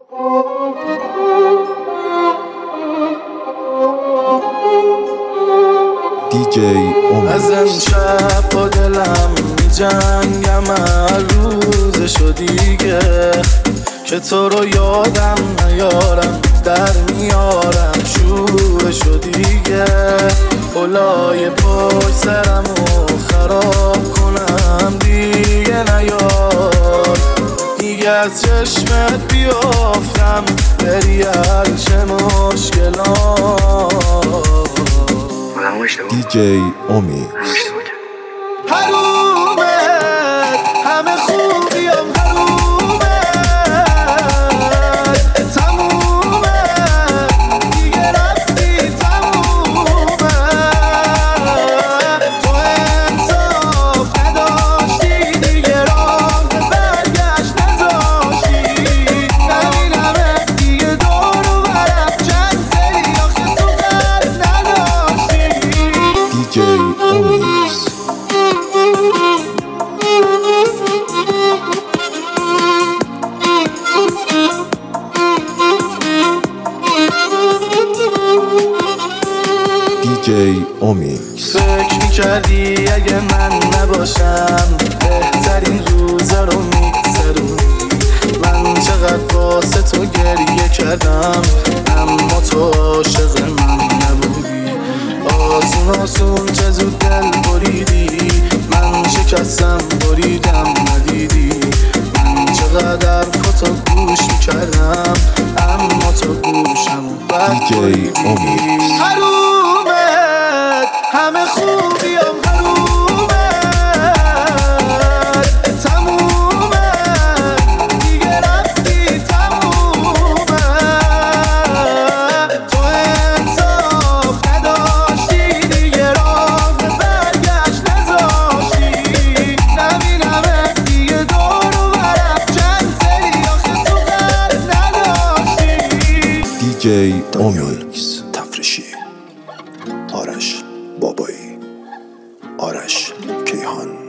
دیجی امید. از امشب با دلم می جنگم روزشو دیگه که تو رو یادم نیارم، در میارم شورشو دیگه. کلای پشت سرمو خراب کنم دیگه نیار، دیگه از چشمت بیافتم بری هرچه مشکلات. دیجی امید. حرومه همه خوبیام، حرومه تمومه دیگه رفتی، تمومه تو انصاف نداشتی، دیگه راه برگشت نذاشتی. نبینمه دیگه دور و برم کنسلی، آخه تو قلب نداشتی. دیجی امید. دیجی امید. فکر میکردی اگه من نباشم بهترین روزا رو میگذرونی. من چقدر واسه تو گریه کردم اما تو عاشق من نبودی. آسون آسون چه زود دل بریدی، من شکستم بریدم ندیدی. من چقدر تو گوش میکردم اما تو گوشم دیجی امید. همه خوبیام، حرومه تمومه دیگه رفتی، تمومه تو انصاف نداشتی، دیگه راه برگشت نذاشتی. نبینمه دیگه دور و برم کنسلی، آخه تو قلب نداشتی. دیجی امید. تفریشی، آرش بابایی، آرش کیهان.